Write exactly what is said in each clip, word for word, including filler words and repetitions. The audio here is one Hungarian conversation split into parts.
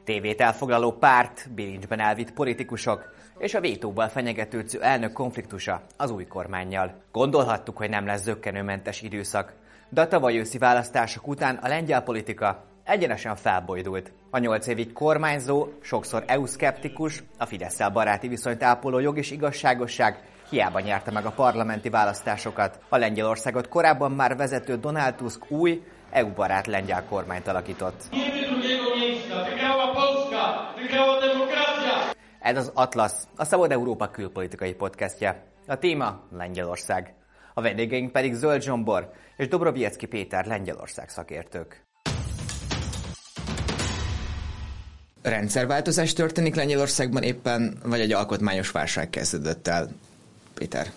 Tévét elfoglaló párt, bilincsben elvitt politikusok és a vétóval fenyegetődző elnök konfliktusa az új kormánnyal. Gondolhattuk, hogy nem lesz zökkenőmentes időszak, de a tavaly őszi választások után a lengyel politika egyenesen felbojdult. A nyolc évig kormányzó, sokszor é u-szkeptikus, a Fidesszel baráti viszonyt ápoló Jog és Igazságosság hiába nyerte meg a parlamenti választásokat. A Lengyelországot korábban már vezető Donald Tusk új, é u-barát lengyel kormányt alakított. Ez az Atlasz, a Szabad Európa külpolitikai podcastje. A téma Lengyelország. A vendégeink pedig Zöld Zsombor és Dobroviecki Péter Lengyelország szakértők. Rendszerváltozás történik Lengyelországban éppen, vagy egy alkotmányos válság kezdődött el? Péter.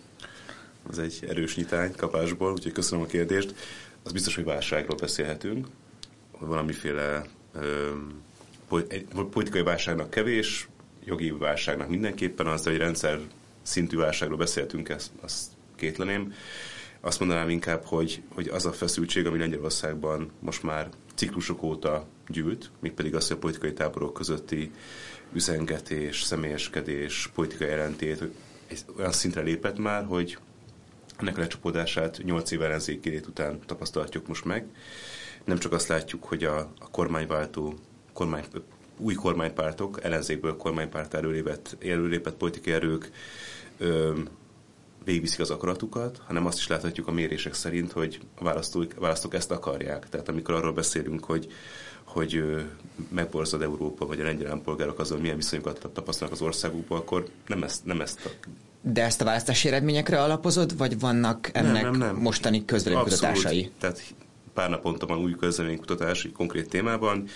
Ez egy erős nyitány kapásból, úgyhogy köszönöm a kérdést. Az biztos, hogy válságról beszélhetünk. Valamiféle ö, politikai válságnak kevés, jogi válságnak mindenképpen, az, hogy rendszer szintű válságról beszéltünk, ezt, azt kétleném. Azt mondanám inkább, hogy, hogy az a feszültség, ami Lengyelországban most már ciklusok óta gyűlt, mégpedig az, hogy a politikai táborok közötti üzengetés, személyeskedés, politikai ellentét olyan szintre lépett már, hogy ennek a lecsapódását nyolc év ellenzéki lét után tapasztalhatjuk most meg. Nem csak azt látjuk, hogy a, a kormányváltó, kormány, új kormánypártok, ellenzékből kormánypárt előlépett, előlépett politikai erők ö, végigviszik az akaratukat, hanem azt is láthatjuk a mérések szerint, hogy a választók, a választók ezt akarják. Tehát amikor arról beszélünk, hogy, hogy ö, megborzad Európa, vagy a lengyel állampolgárok azon milyen viszonyokat tapasztalnak az országukban, akkor nem ezt, nem ezt a... De ezt a választási eredményekre alapozod, vagy vannak ennek nem, nem, nem. mostani közvéleménykutatásai? Tehát pár naponta van új közvéleménykutatás egy konkrét témában.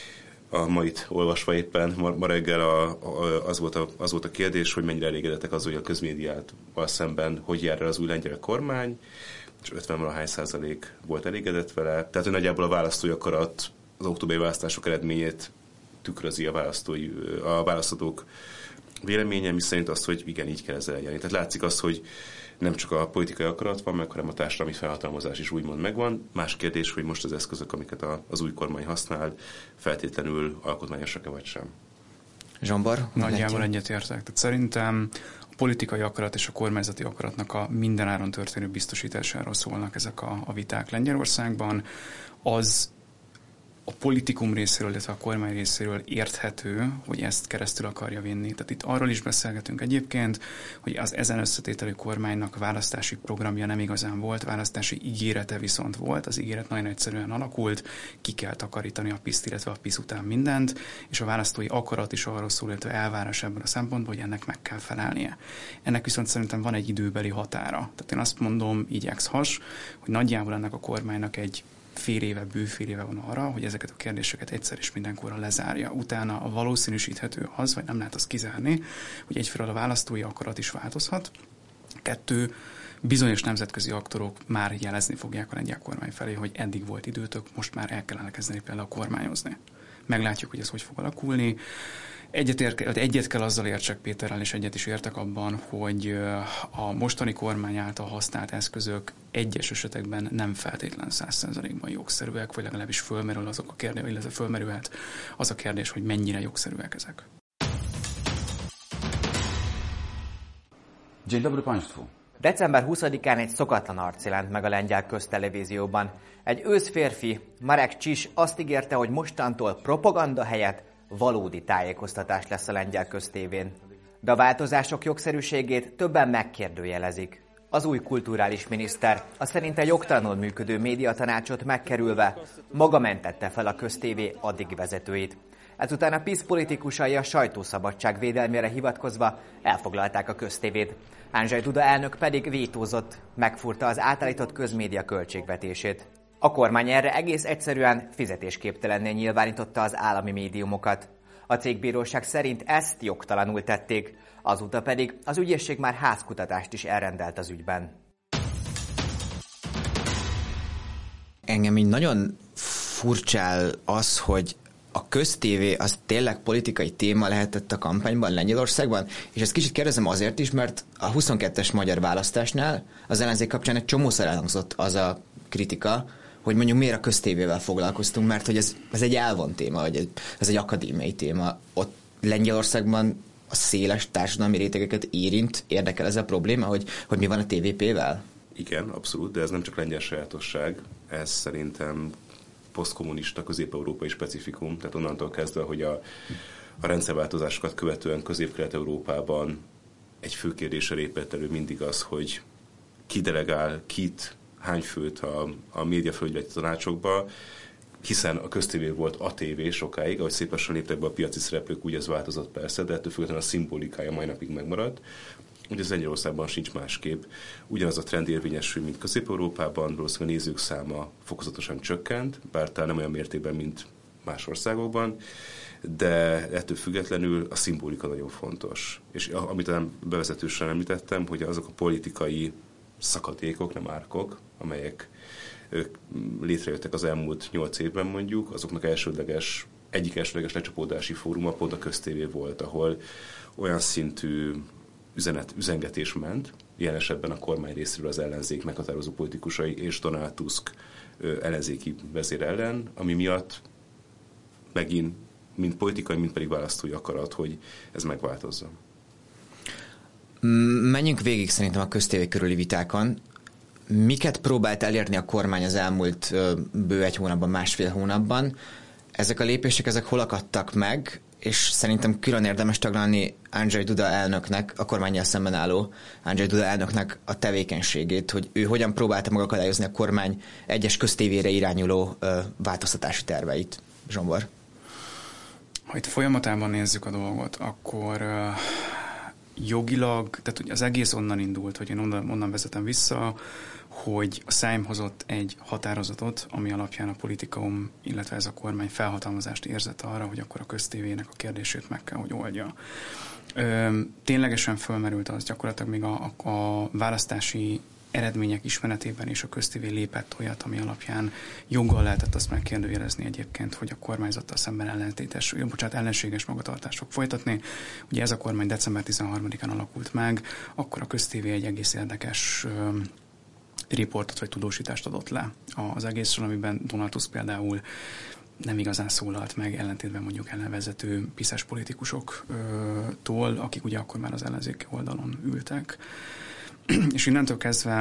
A mait olvasva éppen ma, ma reggel a, a, az, volt a, az volt a kérdés, hogy mennyire elégedettek az, hogy a közmédiával szemben hogy jár el az új lengyel kormány, és ötven-valahány százalék volt elégedett vele. Tehát, hogy nagyjából a választói akarat az októberi választások eredményét tükrözi a, választói, a választók véleménye, miszerint azt, hogy igen, így kell ezzel eljárni. Tehát látszik az, hogy nem csak a politikai akarat van meg, hanem a társadalmi felhatalmazás is úgymond megvan. Más kérdés, hogy most az eszközök, amiket az új kormány használ, feltétlenül alkotmányosak-e vagy sem. Zsombor? Nagyjából egyetértek. Tehát szerintem a politikai akarat és a kormányzati akaratnak a mindenáron történő biztosításáról szólnak ezek a, a viták Lengyelországban. Az a politikum részéről, illetve a kormány részéről érthető, hogy ezt keresztül akarja vinni. Tehát itt arról is beszélgetünk egyébként, hogy az ezen összetételű kormánynak választási programja nem igazán volt, választási ígérete viszont volt, az ígéret nagyon egyszerűen alakult, ki kell takarítani a piszt, illetve a pisz után mindent, és a választói akarat is arról szól, illetve elvárás ebben a szempontból, hogy ennek meg kell felelnie. Ennek viszont szerintem van egy időbeli határa. Tehát én azt mondom, így ex-has, hogy nagyjából ennek a kormánynak egy fél éve, bő fél éve van arra, hogy ezeket a kérdéseket egyszer és mindenkorra lezárja. Utána a valószínűsíthető az, vagy nem lehet azt kizárni, hogy egyfelől a választói akarat is változhat. Kettő, bizonyos nemzetközi aktorok már jelezni fogják a lengyel kormány felé, hogy eddig volt időtök, most már el kellene kezdeni például kormányozni. Meglátjuk, hogy ez hogy fog alakulni. Egyet, ér, egyet kell azzal értsek Péterrel, és egyet is értek abban, hogy a mostani kormány által használt eszközök egyes esetekben nem feltétlen száz százalékban jogszerűek, vagy legalábbis fölmerül azok a kérdés, illetve fölmerülhet az a kérdés, hogy mennyire jogszerűek ezek. Dzień dobry państwu. december huszadikán egy szokatlan arc jelent meg a lengyel köztelevízióban. Egy őszférfi, Marek Csis azt ígérte, hogy mostantól propaganda helyett valódi tájékoztatás lesz a lengyel köztévén. De a változások jogszerűségét többen megkérdőjelezik. Az új kulturális miniszter a szerinte jogtalanul működő médiatanácsot megkerülve maga mentette fel a köztévé addig vezetőit. Ezután a PiS politikusai a sajtószabadság védelmére hivatkozva elfoglalták a köztévét. Andrzej Duda elnök pedig vétózott, megfúrta az átállított közmédia költségvetését. A kormány erre egész egyszerűen fizetésképtelenné nyilvánította az állami médiumokat. A cégbíróság szerint ezt jogtalanul tették, azóta pedig az ügyészség már házkutatást is elrendelt az ügyben. Engem így nagyon furcsál az, hogy a köztévé az tényleg politikai téma lehetett a kampányban Lengyelországban, és ezt kicsit kérdezem azért is, mert a huszonkettes magyar választásnál az ellenzék kapcsán egy csomószor elhangzott az a kritika, hogy mondjuk miért a köztévével foglalkoztunk, mert hogy ez, ez egy elvont téma, vagy ez egy akadémiai téma. Ott Lengyelországban a széles társadalmi rétegeket érint, érdekel ez a probléma, hogy, hogy mi van a té vé pé-vel? Igen, abszolút, de ez nem csak lengyel sajátosság, ez szerintem posztkommunista, közép-európai specifikum, tehát onnantól kezdve, hogy a, a rendszerváltozásokat követően Közép-Kelet-Európában egy fő kérdésre lépett elő mindig az, hogy ki delegál, kit, hány főt a, a médiafelügyeleti tanácsokba, hiszen a köztévé volt a tévé sokáig, ahogy szépen léptek be a piaci szereplők, úgy ez változott persze, de ettől függetlenül a szimbolikája mai napig megmaradt. Ugye az Lengyelországban sincs másképp. Ugyanaz a trend érvényesül, mint Közép-Európában, valószínűleg a nézők száma fokozatosan csökkent, bár talán nem olyan mértékben, mint más országokban, de ettől függetlenül a szimbolika nagyon fontos. És amit bevezetősen említettem, hogy azok a politikai szakadékok, nem árkok, amelyek létrejöttek az elmúlt nyolc évben mondjuk, azoknak elsődleges, egyik elsődleges lecsapódási fóruma pont a köztévé volt, ahol olyan szintű üzenet, üzengetés ment, ilyen esetben a kormány részéről az ellenzék meghatározó politikusai és Donald Tusk ellenzéki vezér ellen, ami miatt megint mind politikai, mind pedig választói akarat, hogy ez megváltozzon. Menjünk végig szerintem a köztévé körüli vitákon. Miket próbált elérni a kormány az elmúlt bő egy hónapban, másfél hónapban? Ezek a lépések, ezek hol akadtak meg, és szerintem külön érdemes taglalni Andrzej Duda elnöknek, a kormánnyal szemben álló Andrzej Duda elnöknek a tevékenységét, hogy ő hogyan próbálta megakadályozni a kormány egyes köztévére irányuló ö, változtatási terveit. Zsombor. Ha itt folyamatában nézzük a dolgot, akkor uh, jogilag, tehát ugye az egész onnan indult, hogy én onnan, onnan vezetem vissza, hogy a Szejm hozott egy határozatot, ami alapján a politikum, illetve ez a kormány felhatalmazást érzett arra, hogy akkor a köztévének a kérdését meg kell, hogy oldja. Ö, ténylegesen fölmerült az gyakorlatilag még a, a, a választási eredmények ismeretében is a köztévé lépett olyat, ami alapján joggal lehetett azt megkérdőjelezni egyébként, hogy a kormányzattal szemben ellentétes, bocsánat, ellenséges magatartást fog folytatni. Ugye ez a kormány december tizenharmadikán alakult meg, akkor a köztévé egy egész érdekes ö, riportot vagy tudósítást adott le az egészről, amiben Donald Tusk például nem igazán szólalt meg, ellentétben mondjuk ellenvezető piszes politikusoktól, akik ugye akkor már az ellenzéki oldalon ültek. És innentől kezdve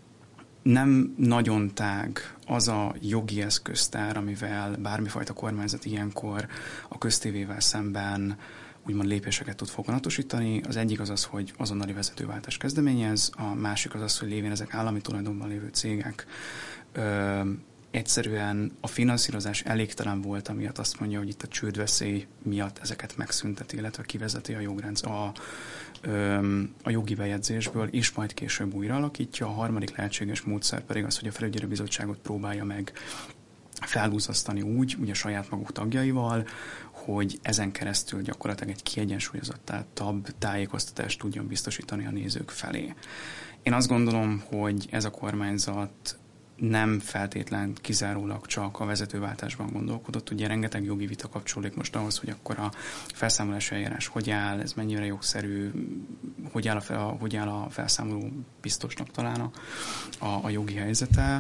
nem nagyon tág az a jogi eszköztár, amivel bármifajta kormányzat ilyenkor a köztévével szemben úgymond lépéseket tud foganatosítani. Az egyik az az, hogy azonnali vezetőváltás kezdeményez, a másik az az, hogy lévén ezek állami tulajdonban lévő cégek ö, egyszerűen a finanszírozás elégtelen volt, amiatt azt mondja, hogy itt a csődveszély miatt ezeket megszünteti, illetve kivezeti a jogrendsz a, ö, a jogi bejegyzésből, és majd később újra alakítja. A harmadik lehetséges módszer pedig az, hogy a felügyelőbizottságot próbálja meg felhúzasztani úgy, ugye saját maguk tagjaival, hogy ezen keresztül gyakorlatilag egy kiegyensúlyozottabb tájékoztatást tudjon biztosítani a nézők felé. Én azt gondolom, hogy ez a kormányzat nem feltétlen kizárólag csak a vezetőváltásban gondolkodott. Ugye rengeteg jogi vita kapcsolódik most ahhoz, hogy akkor a felszámolási eljárás hogy áll, ez mennyire jogszerű, hogy áll a, fel, hogy áll a felszámoló biztosnak talán a, a, a jogi helyzete.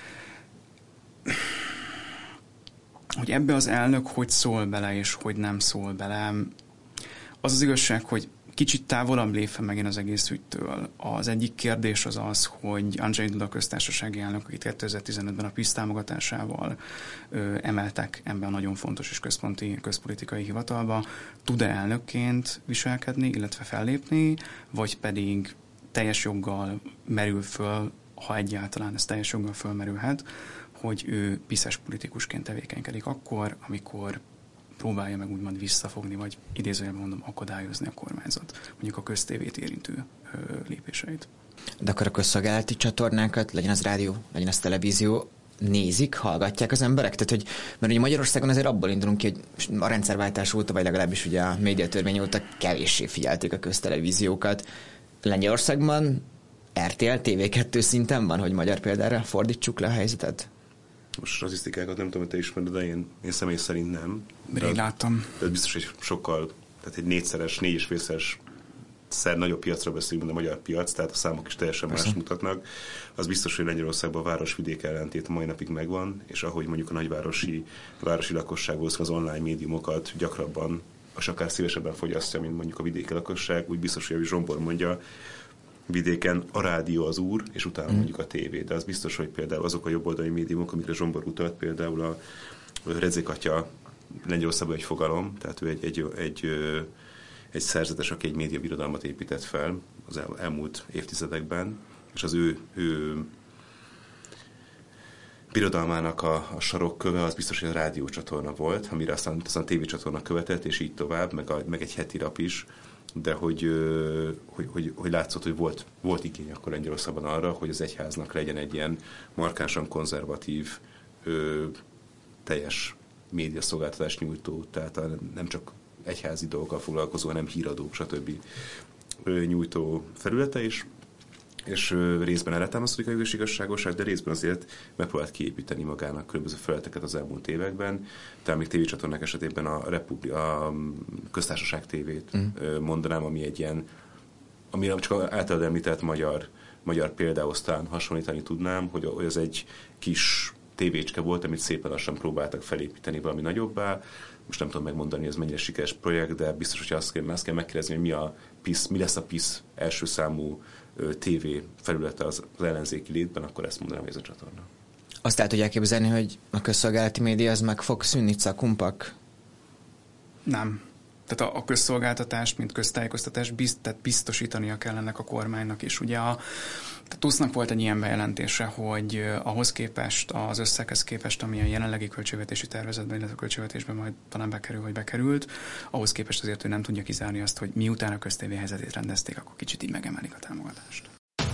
Hogy ebbe az elnök hogy szól bele, és hogy nem szól bele. Az az igazság, hogy kicsit távolabb lépve megint az egész ügytől. Az egyik kérdés az az, hogy Andrzej Duda köztársasági elnök, akit kétezer-tizenötben a PiS támogatásával ö, emeltek ebben a nagyon fontos és központi közpolitikai hivatalba, tud-e elnökként viselkedni, illetve fellépni, vagy pedig teljes joggal merül föl, ha egyáltalán ez teljes joggal fölmerülhet, hogy ő piszes politikusként tevékenykedik akkor, amikor próbálja meg úgymond visszafogni, vagy idézőjelben mondom, akadályozni a kormányzat, mondjuk a köztévét érintő ö, lépéseit. De akkor a közszolgálati csatornákat, legyen az rádió, legyen az televízió, nézik, hallgatják az emberek? Tehát, hogy, mert ugye Magyarországon azért abból indulunk ki, hogy a rendszerváltás óta, vagy legalábbis ugye a médiatörvény óta kevéssé figyelték a köztelevíziókat. Lengyelországban er té el, té vé kettő szinten van, hogy magyar példára fordítsuk le a helyzetet? Most statisztikákat nem tudom, hogy te ismered, de én, én személy szerint nem. Rég láttam. De biztos, hogy sokkal, tehát egy négyszeres, négy és félszeres kétszer nagyobb piacra beszélünk, mint a magyar piac, tehát a számok is teljesen más mutatnak. Az biztos, hogy Lengyelországban a város-vidék ellentét a mai napig megvan, és ahogy mondjuk a nagyvárosi a városi lakosság az online médiumokat gyakrabban, és akár szívesebben fogyasztja, mint mondjuk a vidéki lakosság, úgy biztos, hogy Zsombor mondja, vidéken a rádió az úr, és utána mm. mondjuk a tévé. De az biztos, hogy például azok a jobboldali médiumok, amikre Zsombor utalt, például a Redzékatya Lengyelországban egy fogalom, tehát ő egy, egy, egy, egy szerzetes, aki egy médiabirodalmat épített fel az el, elmúlt évtizedekben, és az ő, ő birodalmának a, a sarokköve az biztos, hogy a rádiócsatorna volt, amire aztán, aztán a tévécsatorna követett, és így tovább, meg, a, meg egy heti rap is, de hogy, hogy, hogy, hogy látszott, hogy volt, volt igény akkor Lengyelországban arra, hogy az egyháznak legyen egy ilyen markánsan konzervatív, ö, teljes médiaszolgáltatást nyújtó, tehát nem csak egyházi dolgokkal foglalkozó, hanem híradók, stb. Nyújtó felülete is, és részben erre támaszkodik a jogos igazságosság, de részben azért megpróbált kiépíteni magának különböző feleteket az elmúlt években. Tehát még tévécsatornák esetében a, Republi- a Köztársaság tévét mm. mondanám, ami egy ilyen, amire csak általad említett magyar, magyar példáosztán hasonlítani tudnám, hogy, hogy ez egy kis tévécske volt, amit szépen lassan próbáltak felépíteni valami nagyobbá. Most nem tudom megmondani, ez mennyire sikeres projekt, de biztos, hogy azt kell, azt kell megkérdezni, hogy mi, a PISZ, mi lesz a PISZ első számú tévé felülete az, az ellenzéki létben, akkor ezt mondanám, hogy ez a csatorna. Azt el tudják képzelni, hogy a közszolgálati média az meg fog szűnni, cakumpak? Nem. Tehát a, a közszolgáltatást, mint köztájékoztatást bizt, tehát biztosítania kell ennek a kormánynak is. Ugye a TUSZ-nak volt egy ilyen bejelentése, hogy ahhoz képest, az összeghez képest, ami a jelenlegi költségvetési tervezetben, illetve a költségvetésben majd talán bekerül, vagy bekerült, ahhoz képest azért ő nem tudja kizárni azt, hogy miután a köztévé helyzetét rendezték, akkor kicsit így megemelik a támogatást.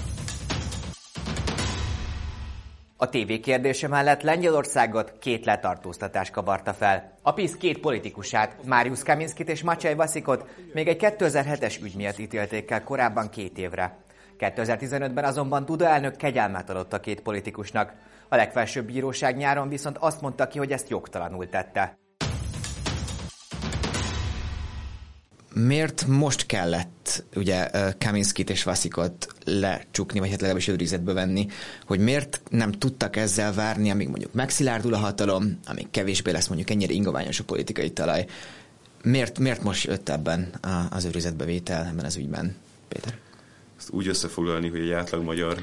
A tévé kérdése mellett Lengyelországot két letartóztatás kavarta fel. A PiS két politikusát, Mariusz Kaminskit és Maciej Vasikot még egy kétezer-hetes ügy miatt ítélték el korábban két évre. kétezer-tizenötben azonban Duda elnök kegyelmet adott a két politikusnak. A legfelsőbb bíróság nyáron viszont azt mondta ki, hogy ezt jogtalanul tette. Miért most kellett ugye Kaminskit és Vasikot lecsukni, vagy hát legalábbis őrizetbe venni, hogy miért nem tudtak ezzel várni, amíg mondjuk megszilárdul a hatalom, amíg kevésbé lesz mondjuk ennyire ingoványos a politikai talaj. Miért, miért most jött ebben az őrizetbevétel ebben az ügyben, Péter? Ezt úgy összefoglalni, hogy egy átlag magyar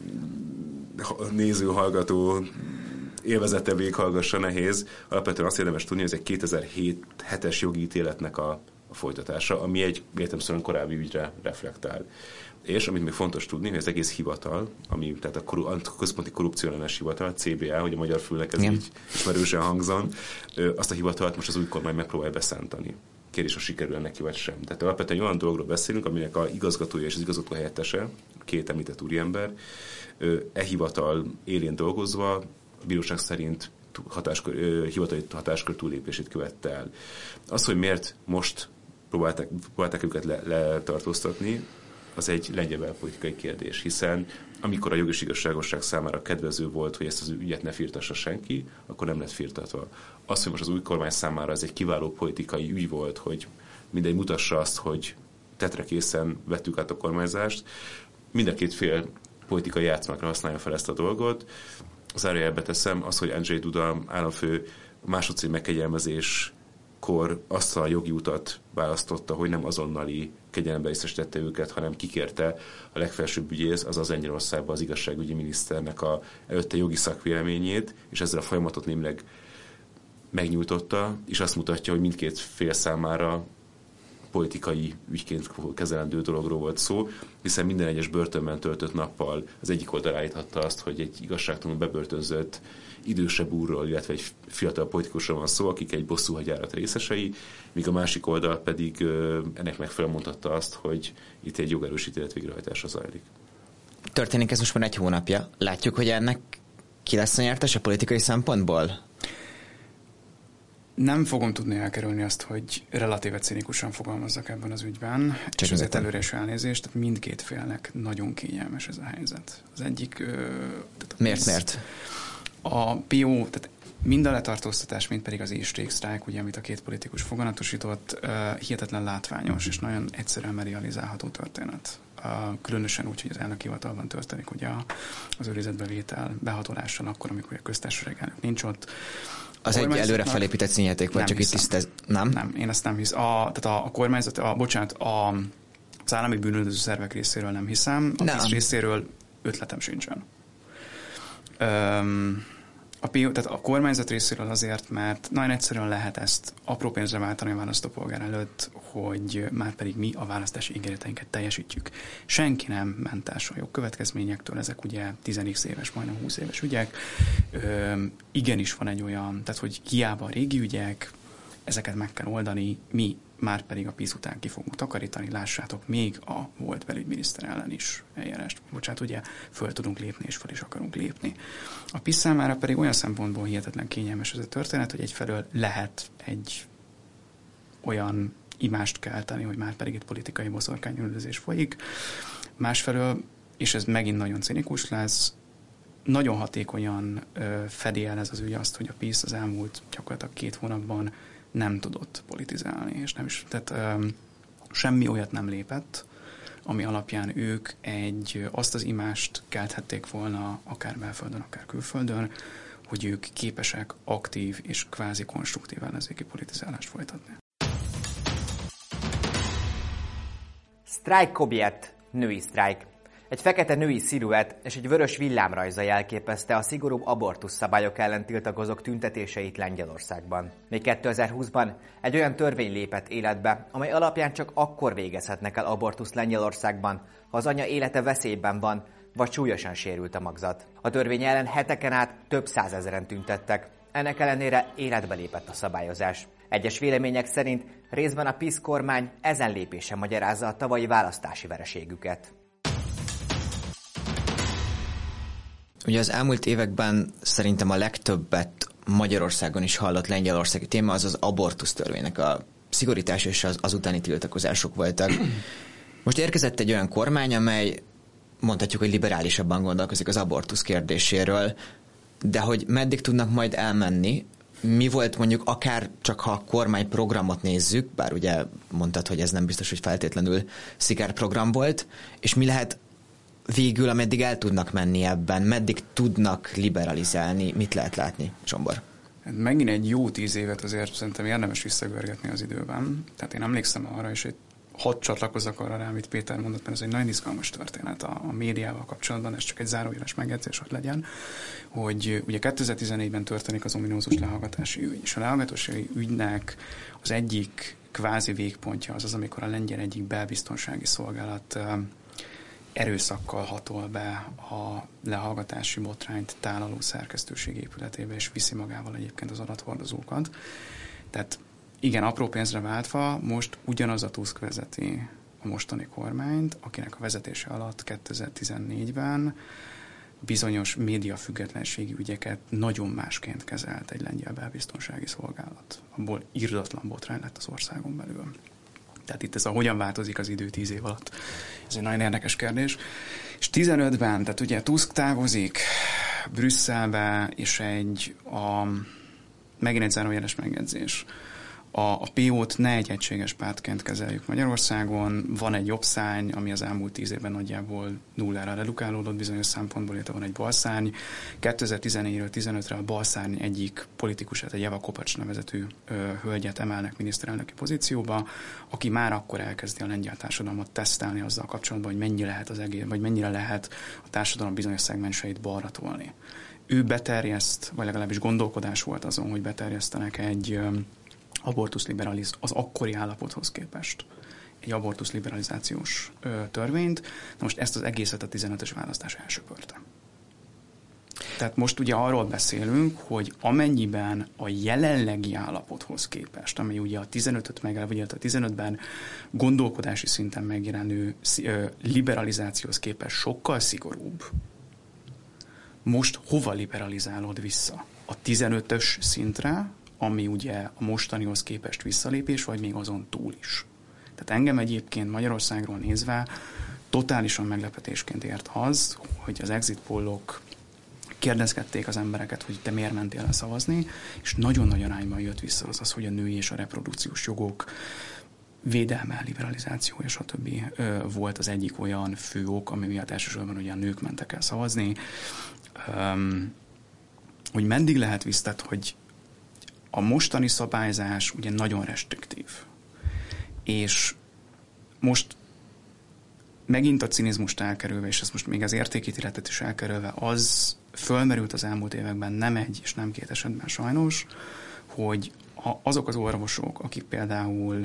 néző, hallgató élvezete végighallgassa nehéz. Alapvetően azt érdemes tudni, hogy ez egy kétezer-hetes jogi ítéletnek a a folytatása, ami egy értelemszerűen korábbi ügyre reflektál. És amit még fontos tudni, hogy az egész hivatal, ami, tehát a, koru, a központi korrupcióellenes hivatal, cé bé á, hogy a magyar fülnek ez így ismerősen hangzon, azt a hivatalt most az új kormány megpróbálja beszántani. Kérdés, ha sikerül neki vagy sem. Tehát alapvetően olyan dologról beszélünk, aminek a igazgatója és az igazgató helyettese, két említett úriember, e hivatal élén dolgozva, a bíróság szerint hatáskör, hivatali hatáskör túlépését követte el. Az, hogy miért most próbálták, próbálták őket le, letartóztatni, az egy lengyel belpolitikai kérdés, hiszen amikor a jog és igazságosság számára kedvező volt, hogy ezt az ügyet ne firtassa senki, akkor nem lett firtatva. Az, hogy most az új kormány számára ez egy kiváló politikai ügy volt, hogy mindegy mutassa azt, hogy tetrekészen vettük át a kormányzást, mind a két fél politikai játszmákra használja fel ezt a dolgot. Zárójelbe teszem, az, hogy Andrzej Duda államfő másodszor megkegyelmezéskor azt a jogi utat választotta, hogy nem azonnali kegyelembe részesítette őket, hanem kikérte a legfelsőbb ügyész, azaz Lengyelországban az igazságügyi miniszternek a előtte jogi szakvéleményét, és ezzel a folyamatot némileg megnyújtotta, és azt mutatja, hogy mindkét fél számára politikai ügyként kezelendő dologról volt szó, hiszen minden egyes börtönben töltött nappal az egyik oldal állíthatta azt, hogy egy igazságtalanul bebörtönzött idősebb úrról, illetve egy fiatal politikusról van szó, akik egy bosszúhagyjárat részesei, míg a másik oldal pedig ennek megfelelően mondhatta azt, hogy itt egy jogerős ítélet végrehajtása zajlik. Történik ez most már egy hónapja. Látjuk, hogy ennek ki lesz a nyertes a politikai szempontból? Nem fogom tudni elkerülni azt, hogy relatíve cinikusan fogalmazzak ebben az ügyben, Csak és ezért előre is elnézést, tehát mindkét félnek nagyon kényelmes ez a helyzet. Az egyik... Miért, miért? A pé o, tehát mind a letartóztatás, mind pedig az éjségsztrájk, ugye, amit a két politikus foganatosított, uh, hihetetlen látványos és nagyon egyszerűen medializálható történet. Uh, különösen úgy, hogy az elnök hivatalban történik ugye az őrizetbevétel behatolással akkor, amikor a köztársaság elnök nincs ott. Az egy előre felépített színjáték volt, csak hiszem. Itt tisztáz... Nem? Nem, én ezt nem hiszem. A, tehát a, a kormányzat, a, bocsánat, a, az állami bűnöldöző szervek részéről nem hiszem, a PiS részéről ötletem sincsen. Um, A, tehát a kormányzat részéről azért, mert nagyon egyszerűen lehet ezt apró pénzre váltani a választópolgár előtt, hogy már pedig mi a választási ígéreteinket teljesítjük. Senki nem mentes a jogkövetkezményektől, ezek ugye tíz éves, majdnem húsz éves ügyek. Ö, igenis van egy olyan, tehát hogy hiába a régi ügyek, ezeket meg kell oldani, mi már pedig a PiS után ki fogunk takarítani, lássátok, még a volt belügyminiszter ellen is eljárást. Bocsánat, ugye föl tudunk lépni, és föl is akarunk lépni. A PiS számára pedig olyan szempontból hihetetlen kényelmes ez a történet, hogy egyfelől lehet egy olyan imást kelteni, hogy már pedig itt politikai boszorkányüldözés folyik. Másfelől, és ez megint nagyon cinikus lesz, nagyon hatékonyan ö, fedi el ez az ügy azt, hogy a PiS az elmúlt gyakorlatilag két hónapban nem tudott politizálni, és nem is, tehát ö, semmi olyat nem lépett, ami alapján ők egy, azt az imást kelthették volna akár belföldön, akár külföldön, hogy ők képesek aktív és kvázi konstruktív ellenzéki politizálást folytatni. Sztrájk kobiet, női sztrájk. Egy fekete női sziluett és egy vörös villámrajza jelképezte a szigorúbb abortusz szabályok ellen tiltakozók tüntetéseit Lengyelországban. Még kétezer-húszban egy olyan törvény lépett életbe, amely alapján csak akkor végezhetnek el abortuszt Lengyelországban, ha az anya élete veszélyben van, vagy súlyosan sérült a magzat. A törvény ellen heteken át több százezeren tüntettek. Ennek ellenére életbe lépett a szabályozás. Egyes vélemények szerint részben a PiS kormány ezen lépése magyarázza a tavalyi választási vereségüket. Ugye az elmúlt években szerintem a legtöbbet Magyarországon is hallott lengyelországi téma az az abortusz törvénynek a szigorítás és az, az utáni tiltakozások voltak. Most érkezett egy olyan kormány, amely mondhatjuk, hogy liberálisabban gondolkozik az abortusz kérdéséről, de hogy meddig tudnak majd elmenni, mi volt mondjuk akár csak ha a kormányprogramot nézzük, bár ugye mondtad, hogy ez nem biztos, hogy feltétlenül szikárprogram volt, és mi lehet végül, ameddig el tudnak menni ebben, meddig tudnak liberalizálni, mit lehet látni, Zsombor? Megint egy jó tíz évet azért szerintem érdemes visszagörgetni az időben. Tehát én emlékszem arra, és hadd csatlakozzak arra rá, amit Péter mondott, mert ez egy nagyon izgalmas történet a, a médiával kapcsolatban, ez csak egy zárójeles megjegyzés, hogy legyen, hogy ugye kétezer-tizennégyben történik az ominózus lehallgatási ügy, és a lehallgatási ügynek az egyik kvázi végpontja az az, amikor a lengyel egyik belbiztonsági szolgálat erőszakkal hatol be a lehallgatási botrányt tálaló szerkesztőség épületébe, és viszi magával egyébként az adathordozókat. Tehát igen, apró pénzre váltva most ugyanaz a Tusk vezeti a mostani kormányt, akinek a vezetése alatt kétezer-tizennégyben bizonyos médiafüggetlenségi ügyeket nagyon másként kezelt egy lengyel belbiztonsági szolgálat. Abból irdatlan botrány lett az országon belül. Tehát itt ez a hogyan változik az idő tíz év alatt. Ez egy nagyon érdekes kérdés. És tizenötben, tehát ugye Tusk távozik Brüsszelbe, és egy a, megint egy zárójeles megjegyzés. A, a pé ót ne egy egységes pártként kezeljük Magyarországon. Van egy jobb szárny, ami az elmúlt tíz évben nagyjából nullára redukálódott bizonyos szempontból, illetve van egy balszárny. kétezer-tizennégyről tizenötre a balszárny egyik politikusát, egy Eva Kopacs nevezetű ö, hölgyet emelnek miniszterelnöki pozícióba, aki már akkor elkezdi a lengyel társadalmat tesztelni azzal kapcsolatban, hogy mennyi lehet az egész, vagy mennyire lehet a társadalom bizonyos szegmenseit balra tolni. Ő beterjeszt, vagy legalábbis gondolkodás volt azon, hogy beterjesztenek egy ö, abortusz liberaliz az akkori állapothoz képest egy abortusz liberalizációs ö, törvényt. Na most ezt az egészet a tizenötös választás elsöpörte. Tehát most ugye arról beszélünk, hogy amennyiben a jelenlegi állapothoz képest, ami ugye a tizenötöt meg, vagy a tizenötben gondolkodási szinten megjelenő ö, liberalizációhoz képest sokkal szigorúbb, most hova liberalizálod vissza? A tizenötös szintre, ami ugye a mostanihoz képest visszalépés, vagy még azon túl is. Tehát engem egyébként Magyarországról nézve totálisan meglepetésként ért az, hogy az exit pollok kérdezgették az embereket, hogy te miért mentél el szavazni, és nagyon nagy arányban jött vissza az, az hogy a női és a reprodukciós jogok védelme, liberalizációja, stb. Volt az egyik olyan fő ok, ami miatt elsősorban ugye a nők mentek el szavazni. Um, hogy meddig lehet vissza, tehát, hogy a mostani szabályzás ugye nagyon restriktív. És most megint a cinizmust elkerülve, és ezt most még az értékítéletet is elkerülve, az fölmerült az elmúlt években nem egy és nem két esetben sajnos, hogy azok az orvosok, akik például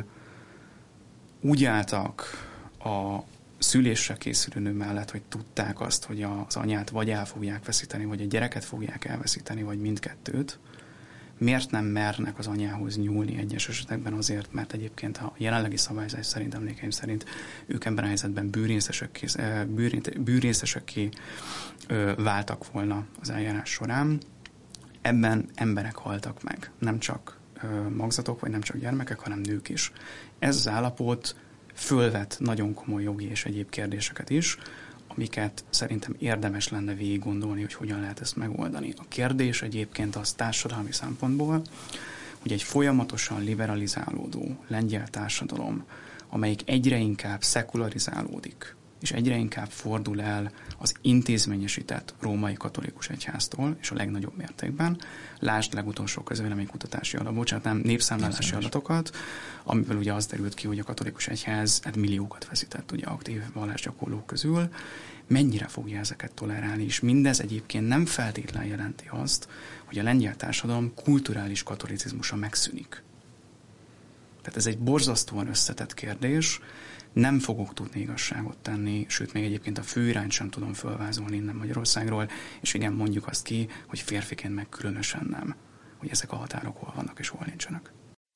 úgy álltak a szülésre készülő nő mellett, hogy tudták azt, hogy az anyát vagy el fogják veszíteni, vagy a gyereket fogják elveszíteni, vagy mindkettőt, miért nem mernek az anyához nyúlni egyes esetekben azért, mert egyébként a jelenlegi szabályzás szerint, emlékeim szerint ők ebben a helyzetben bűrészesekké, bűrészesekké váltak volna az eljárás során. Ebben emberek haltak meg, nem csak magzatok, vagy nem csak gyermekek, hanem nők is. Ez az állapot fölvet nagyon komoly jogi és egyéb kérdéseket is, amiket szerintem érdemes lenne végig gondolni, hogy hogyan lehet ezt megoldani. A kérdés egyébként az társadalmi szempontból, hogy egy folyamatosan liberalizálódó lengyel társadalom, amelyik egyre inkább szekularizálódik, és egyre inkább fordul el az intézményesített római katolikus egyháztól, és a legnagyobb mértékben. Lásd legutolsó közvéleménykutatási adat, bocsánat, nem népszámlálási adatokat, amivel ugye az derült ki, hogy a katolikus egyház hát milliókat veszített ugye aktív vallásgyakorlók közül. Mennyire fogja ezeket tolerálni, és mindez egyébként nem feltétlen jelenti azt, hogy a lengyel társadalom kulturális katolicizmusa megszűnik. Tehát ez egy borzasztóan összetett kérdés, nem fogok tudni igazságot tenni, sőt, még egyébként a főirányt sem tudom fölvázolni innen Magyarországról, és igen, mondjuk azt ki, hogy férfiként meg különösen nem, hogy ezek a határok hol vannak és hol nincsenek.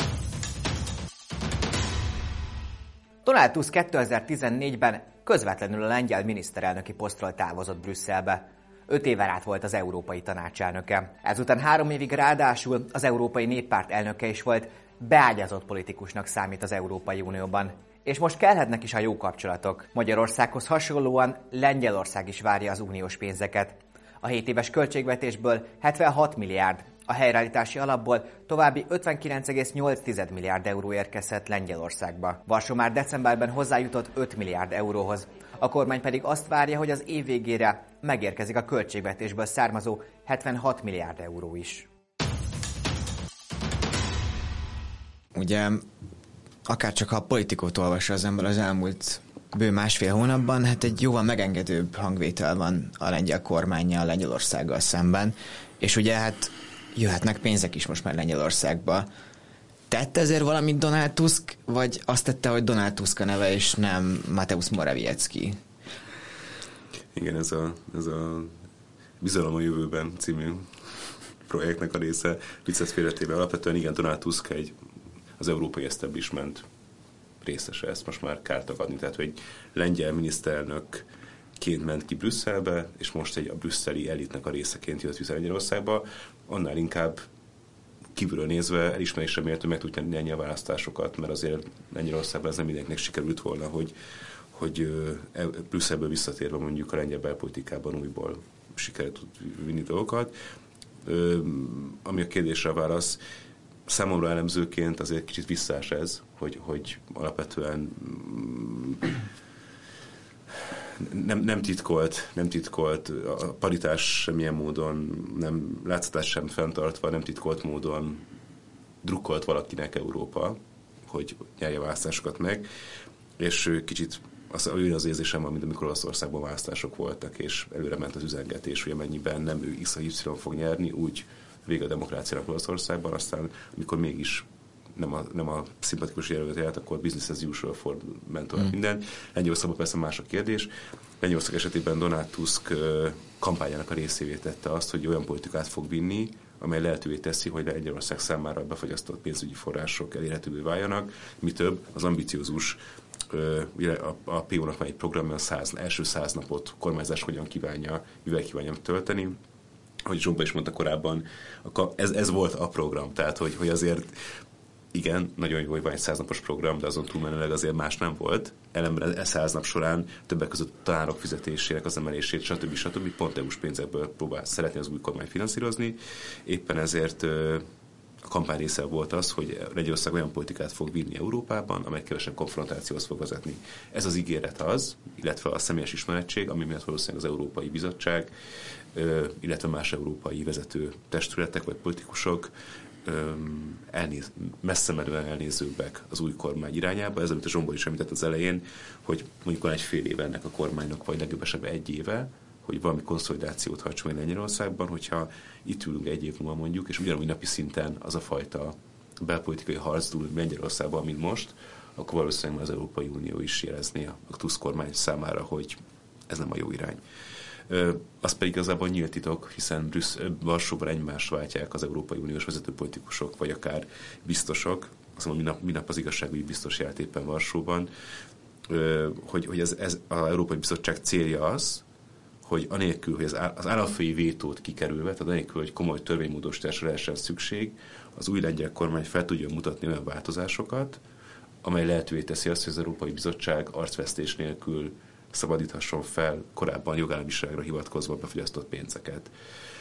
Donald Tusk kétezer-tizennégyben közvetlenül a lengyel miniszterelnöki posztról távozott Brüsszelbe. Öt éven át volt az Európai Tanács elnöke. Ezután három évig ráadásul az Európai Néppárt elnöke is volt, beágyazott politikusnak számít az Európai Unióban. És most kellhetnek is a jó kapcsolatok. Magyarországhoz hasonlóan Lengyelország is várja az uniós pénzeket. A hét éves költségvetésből hetvenhat milliárd, a helyreállítási alapból további ötvenkilenc egész nyolc milliárd euró érkezett Lengyelországba. Varsó már decemberben hozzájutott öt milliárd euróhoz. A kormány pedig azt várja, hogy az év végére megérkezik a költségvetésből származó hetvenhat milliárd euró is. Ugye, akárcsak ha a Politikót olvassa az ember az elmúlt bő másfél hónapban, hát egy jóval megengedőbb hangvétel van a lengyel kormánnyal, Lengyelországgal szemben, és ugye hát jöhetnek pénzek is most már Lengyelországba. Tette ezért valamit Donald Tusk, vagy azt tette, hogy Donald Tusk a neve, és nem Mateusz Morawiecki? Igen, ez a, ez a Bizalom a jövőben című projektnek a része. Viccet félretéve alapvetően igen, Donald Tusk egy az európai establishment részese, ezt most már kár tagadni, tehát hogy egy lengyel miniszterelnökként ment ki Brüsszelbe, és most egy a brüsszeli elitnek a részeként jött vissza Lengyelországba, annál inkább kívülről nézve elismerésre méltó meg tudja nyerni a választásokat, mert azért Lengyelországban ez nem mindenkinek sikerült volna, hogy, hogy Brüsszelből visszatérve mondjuk a lengyel belpolitikában újból sikerült tud vinni dolgokat. Ami a kérdésre a válasz, számomra elemzőként azért kicsit visszás ez, hogy, hogy alapvetően nem, nem titkolt, nem titkolt, a paritás semmilyen módon, nem látszatás sem fenntartva, nem titkolt módon drukkolt valakinek Európa, hogy nyerje választásokat meg, és kicsit az, olyan az érzésem van, mint amikor Olaszországban választások voltak, és előre ment az üzengetés, hogy amennyiben nem ő X vagy Y fog nyerni, úgy vége a demokráciának Olaszországban, aztán amikor mégis nem a, nem a szimpatikus jelölt jelent, akkor business as usual for ment tovább mm. minden. Lengyelországban persze más a kérdés. Lengyelország esetében Donald Tusk kampányának a részévé tette azt, hogy olyan politikát fog vinni, amely lehetővé teszi, hogy Lengyelország számára befagyasztott pénzügyi források elérhetővé váljanak. Mi több, az ambiciózus a pé ó-nak van egy programja, az első száz napot kormányzás hogyan kívánja, mivel kívánja tölteni. Ahogy Zsomba is mondta korábban, ez, ez volt a program, tehát hogy, hogy azért igen, nagyon jó, hogy van egy száznapos program, de azon túlmenőleg azért más nem volt. Ellenben e száz nap során többek között a tanárok fizetésének az emelését, stb. stb. Pont é u-s pénzekből próbál szeretni az új kormány finanszírozni. Éppen ezért a kampány része volt az, hogy Lengyelország olyan politikát fog vinni Európában, amely kevesebb konfrontációhoz fog vezetni. Ez az ígéret az, illetve a személyes ismerettség, ami miatt valószínűleg az Európai Bizottság, illetve más európai vezető testületek vagy politikusok elnéz, messze menően elnézőbbek az új kormány irányába. Ez, amit a Zsombor is említett az elején, hogy mondjuk van egy fél éve ennek a kormánynak, vagy legjobb esetben egy éve, hogy valami konszolidációt hajtson meg Lengyelországban, hogyha itt ülünk egy év múlva mondjuk, és ugyanúgy napi szinten az a fajta belpolitikai harc dúl Lengyelországban, mint most, akkor valószínűleg az Európai Unió is jelezné a Tusk kormány számára, hogy ez nem a jó irány. Az pedig igazából nyílt titok, hiszen Varsóban egymást váltják az Európai Uniós vezető politikusok, vagy akár biztosok, azt mondom, minap, minap az igazságügyi biztos járt éppen Varsóban, hogy, hogy ez, ez az Európai Bizottság célja az, hogy anélkül, hogy az, az államfői vétót kikerülve, tehát anélkül, hogy komoly törvénymódosításra lehessen szükség, az új lengyel kormány fel tudja mutatni olyan változásokat, amely lehetővé teszi azt, hogy az Európai Bizottság arcvesztés nélkül szabadíthasson fel korábban jogállamiságra hivatkozva befogyasztott pénzeket.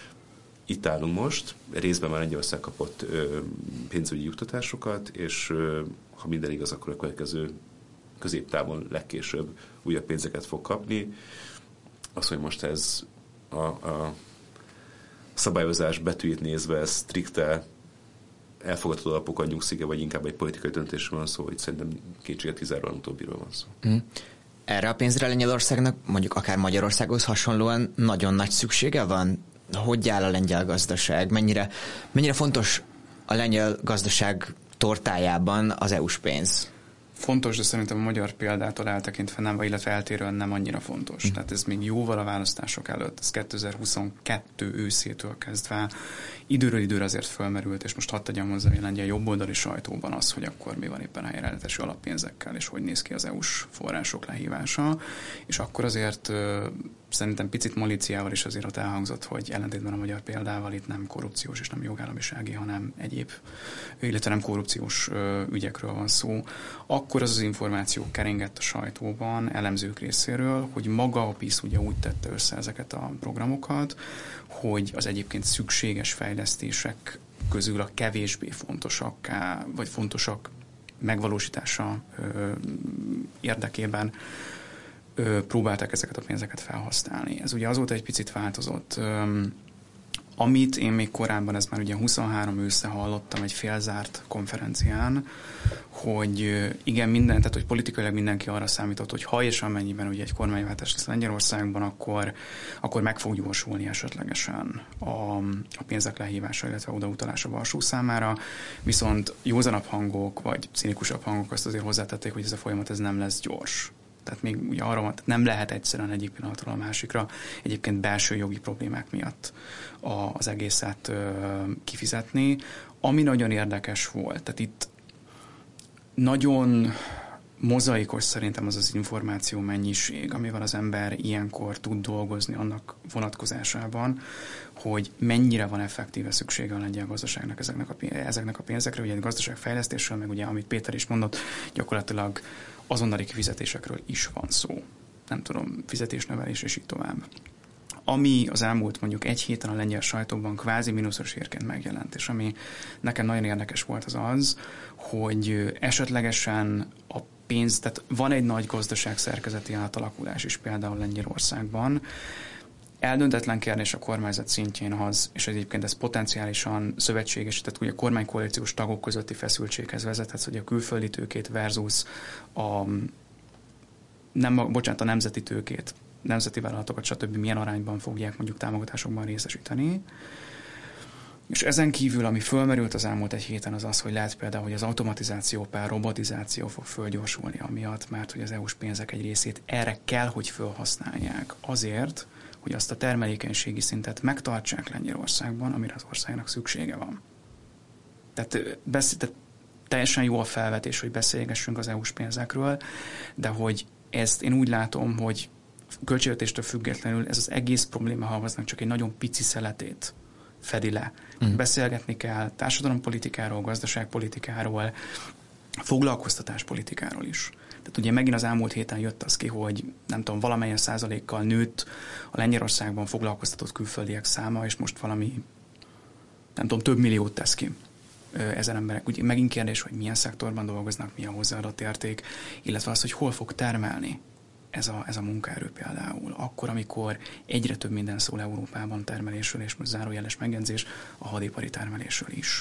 Itt állunk most, részben már Lengyelország kapott ö, pénzügyi juttatásokat, és ö, ha minden igaz, akkor a következő középtávon legkésőbb újabb pénzeket fog kapni. Az, hogy most ez a, a szabályozás betűjét nézve ez strikte elfogadható alapokon nyugszik, vagy inkább egy politikai döntésről van szó, hogy szerintem kétséget kizáróan utóbbiről van szó. Mm. Erre a pénzre Lengyelországnak, mondjuk akár Magyarországhoz hasonlóan nagyon nagy szüksége van? Hogy áll a lengyel gazdaság? Mennyire, mennyire fontos a lengyel gazdaság tortájában az é u-s pénz? Fontos, de szerintem a magyar példától eltekintve nem, illetve eltérően nem annyira fontos. Mm. Tehát ez még jóval a választások előtt, ez kétezer-huszonkettő őszétől kezdve időről időre azért fölmerült, és most hadd tegyem hozzá, hogy a lengyel jobboldali sajtóban az, hogy akkor mi van éppen a helyreállítási alappénzekkel, és hogy néz ki az é u-s források lehívása. És akkor azért szerintem picit malíciával is azért ott elhangzott, hogy ellentétben a magyar példával itt nem korrupciós és nem jogállamisági, hanem egyéb, illetve nem korrupciós ügyekről van szó. Akkor az az információ keringett a sajtóban elemzők részéről, hogy maga a PiS ugye úgy tette össze ezeket a programokat, hogy az egyébként szükséges fejlesztések közül a kevésbé fontosakká, vagy fontosak megvalósítása ö, érdekében ö, próbálták ezeket a pénzeket felhasználni. Ez ugye azóta egy picit változott. Ö, amit én még korábban, ez már ugye huszonhárom ősze hallottam egy félzárt konferencián, hogy igen, minden, tehát hogy politikailag mindenki arra számított, hogy ha és amennyiben ugye egy kormányváltás lesz Lengyelországban, akkor, akkor meg fog gyorsulni esetlegesen a, a pénzek lehívása, illetve odautalása Varsó számára, viszont józanabb hangok, vagy cinikusabb hangok azt azért hozzátették, hogy ez a folyamat ez nem lesz gyors. Tehát még ugye arra van, nem lehet egyszerűen egyik pillanatról a másikra egyébként belső jogi problémák miatt az egészet kifizetni. Ami nagyon érdekes volt, tehát itt nagyon mozaikos szerintem az az információ mennyiség, amivel az ember ilyenkor tud dolgozni annak vonatkozásában, hogy mennyire van effektíve szüksége a lengyel gazdaságnak ezeknek a, ezeknek a pénzekre. Ugye a gazdaságfejlesztésről, meg ugye amit Péter is mondott, gyakorlatilag azonnali kifizetésekről is van szó. Nem tudom, fizetésnövelés és így tovább. Ami az elmúlt mondjuk egy héten a lengyel sajtóban kvázi mínuszos érként megjelent, és ami nekem nagyon érdekes volt az az, hogy esetlegesen a pénz, tehát van egy nagy gazdaságszerkezeti átalakulás is például Lengyelországban. Eldöntetlen kérdés a kormányzat szintjén az, és egyébként ez potenciálisan szövetséges, tehát ugye a kormánykoalíciós tagok közötti feszültséghez vezethet, hogy a külföldi tőkét versus a, nem, bocsánat, a nemzeti tőkét, nemzeti vállalatokat, stb. Milyen arányban fogják mondjuk támogatásokban részesíteni. És ezen kívül, ami fölmerült az elmúlt egy héten, az az, hogy lehet például, hogy az automatizáció per robotizáció fog fölgyorsulni amiatt, mert hogy az é u-s pénzek egy részét erre kell, hogy felhasználják azért, hogy azt a termelékenységi szintet megtartsák Lengyelországban, amire az országnak szüksége van. Tehát, beszél, tehát teljesen jó a felvetés, hogy beszélgessünk az é u-s pénzekről, de hogy ezt én úgy látom, hogy költségvetéstől függetlenül ez az egész probléma halmaznak csak egy nagyon pici szeletét fedi le. Mm. Beszélgetni kell társadalompolitikáról, gazdaságpolitikáról, foglalkoztatáspolitikáról is. Tehát ugye megint az elmúlt héten jött az ki, hogy nem tudom, valamilyen százalékkal nőtt a Lengyelországban foglalkoztatott külföldiek száma, és most valami, nem tudom, több milliót tesz ki ezen emberek. Ugye megint kérdés, hogy milyen szektorban dolgoznak, milyen hozzáadott érték, illetve az, hogy hol fog termelni ez a, ez a munkaerő például. Akkor, amikor egyre több minden szól Európában termelésről, és most zárójeles megjegyzés a hadipari termelésről is.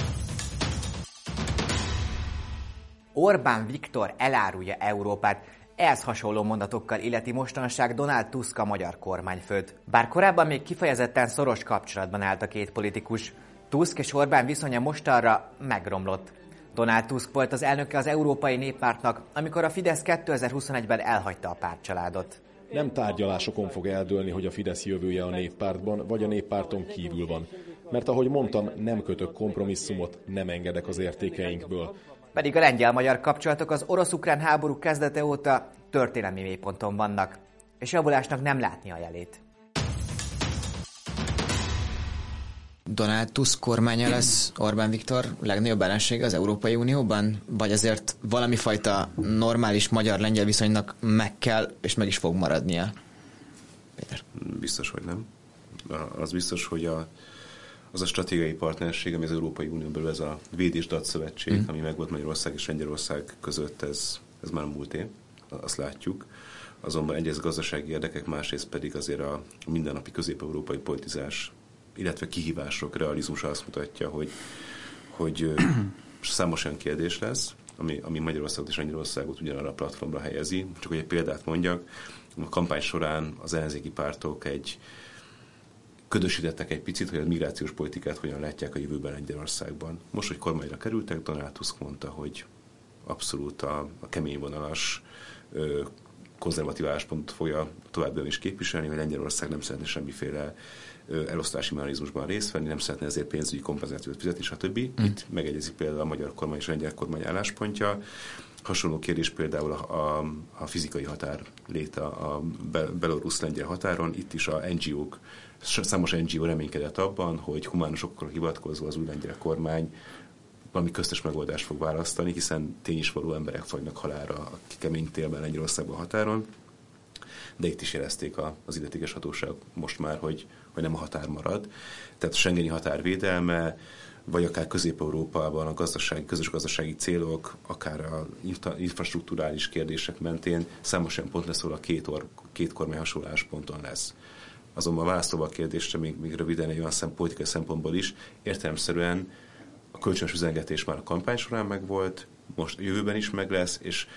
Orbán Viktor elárulja Európát. Ehhez hasonló mondatokkal illeti mostanság Donald Tusk a magyar kormányfőt. Bár korábban még kifejezetten szoros kapcsolatban állt a két politikus, Tusk és Orbán viszonya mostanra megromlott. Donald Tusk volt az elnöke az Európai Néppártnak, amikor a Fidesz kétezer-huszonegyben elhagyta a pártcsaládot. Nem tárgyalásokon fog eldőlni, hogy a Fidesz jövője a néppártban, vagy a néppárton kívül van. Mert ahogy mondtam, nem kötök kompromisszumot, nem engedek az értékeinkből. Pedig a lengyel-magyar kapcsolatok az orosz-ukrán háború kezdete óta történelmi mélyponton vannak, és javulásnak nem látni a jelét. Donald Tusk kormánya lesz Orbán Viktor legnagyobb ellensége az Európai Unióban? Vagy azért valami fajta normális magyar-lengyel viszonynak meg kell, és meg is fog maradnia? Péter? Biztos, hogy nem. Az biztos, hogy a, az a stratégiai partnerség, ami az Európai Unión belül, ez a Véd és Dat Szövetség, mm. ami megvolt Magyarország és Lengyelország között, ez, ez már múlté, azt látjuk. Azonban egyrészt gazdasági érdekek, másrészt pedig azért a mindennapi közép-európai politizás, illetve kihívások realizmusa azt mutatja, hogy, hogy számos olyan kérdés lesz, ami, ami Magyarországot és Lengyelországot ugyanarra a platformra helyezi. Csak hogy egy példát mondjak, a kampány során az ellenzéki pártok egy ködösítettek egy picit, hogy a migrációs politikát hogyan látják a jövőben Lengyelországban. Most, hogy kormányra kerültek, Donald Tusk mondta, hogy abszolút a, a kemény vonalas ö, konzervatív álláspontot fogja továbbra is képviselni, hogy Lengyelország nem szeretne semmiféle elosztási mechanizmusban részt venni, nem szeretne ezért pénzügyi kompenzációt fizetni, stb. Mm. Itt megegyezik például a magyar kormány és a lengyel kormány álláspontja. Hasonló kérdés például a, a, a fizikai határ léte a belorusz-lengyel határon. Itt is a en gé ók, számos en gé ó reménykedett abban, hogy humánusokra hivatkozva az új lengyel kormány valami köztes megoldást fog választani, hiszen tény is való emberek fagynak halálra a kemény télben Lengyelországban határon. De itt is jelezték az illetékes hatóságok most már, hogy, hogy nem a határ marad. Tehát a schengeni határ védelme, vagy akár Közép-Európában a gazdasági, közös gazdasági célok, akár a infrastrukturális kérdések mentén számos olyan pont lesz, ahol a két, or, két kormány hasonló állásponton lesz. Azonban válaszolva a kérdésre még, még röviden egy olyan szem, politikai szempontból is, értelemszerűen a kölcsönös üzengetés már a kampány során megvolt, most jövőben is meg lesz, és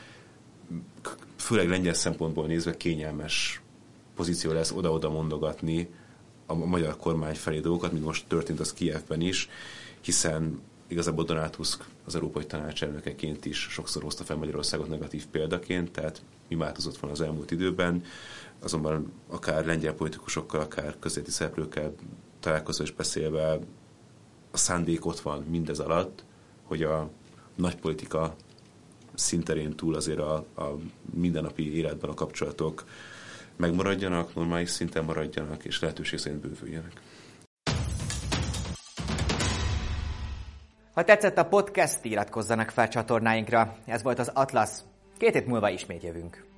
főleg lengyel szempontból nézve kényelmes pozíció lesz oda-oda mondogatni a magyar kormány felé dolgokat, mint most történt az Kijevben is, hiszen igazából Donald Tusk az Európai Tanács elnökeként is sokszor hozta fel Magyarországot negatív példaként, tehát mi változott van az elmúlt időben, azonban akár lengyel politikusokkal, akár közéleti szereplőkkel találkozva és beszélve a szándék ott van mindez alatt, hogy a nagypolitika szinterén túl azért a, a mindennapi életben a kapcsolatok megmaradjanak, normális szinten maradjanak, és lehetőség szerint bővüljenek. Ha tetszett a podcast, iratkozzanak fel csatornáinkra. Ez volt az Atlasz. Két hét múlva ismét jövünk.